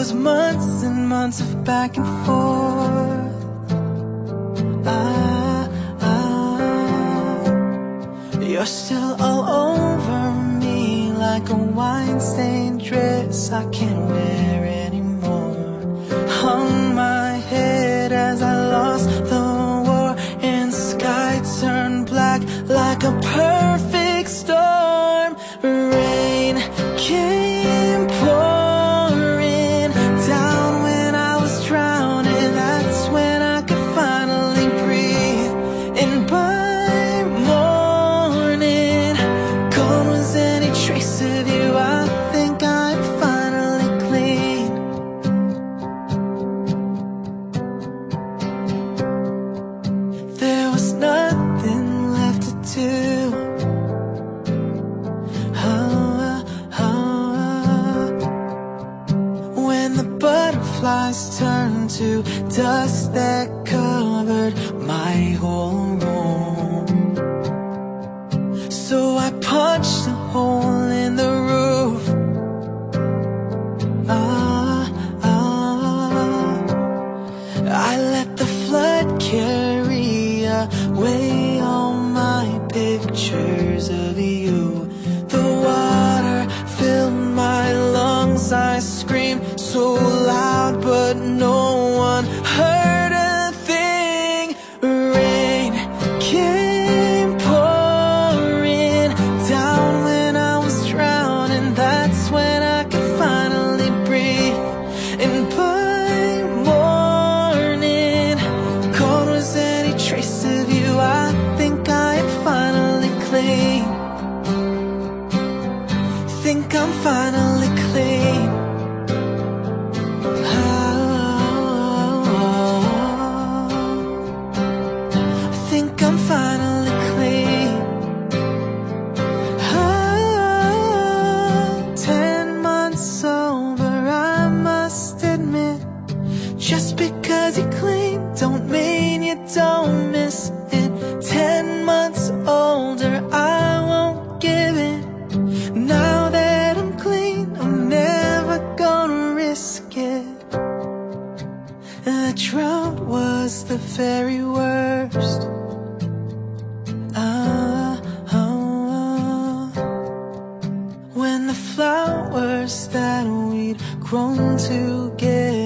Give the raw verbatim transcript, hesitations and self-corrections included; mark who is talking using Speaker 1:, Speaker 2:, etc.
Speaker 1: was months and months of back and forth. Ah, ah, you're still all over me like a wine-stained dress I can't wear anymore. Hung my head as I lost the war, and the sky turned black like a perfect storm. Rain came pouring down when I was drowning. That's when I could finally breathe. And by morning, gone was any trace of you. I think I'm finally clean. There was nothing left to do. Butterflies turned to dust that covered my whole room. So I punched a hole in the roof. Ah, ah. I let the flood carry away all my pictures of you. The water filled my lungs. I screamed so loud, but no one heard a thing. Rain came pouring down when I was drowning. That's when I could finally breathe. And by morning, gone was any trace of you. I think I'm finally clean. Think I'm finally clean. I'm finally clean. Oh, ten months sober, I must admit. Just because you're clean don't mean you don't miss it. Ten months older, I won't give in. Now that I'm clean, I'm never gonna risk it. The drought was the very worst. Ah, ah, when the flowers that we'd grown together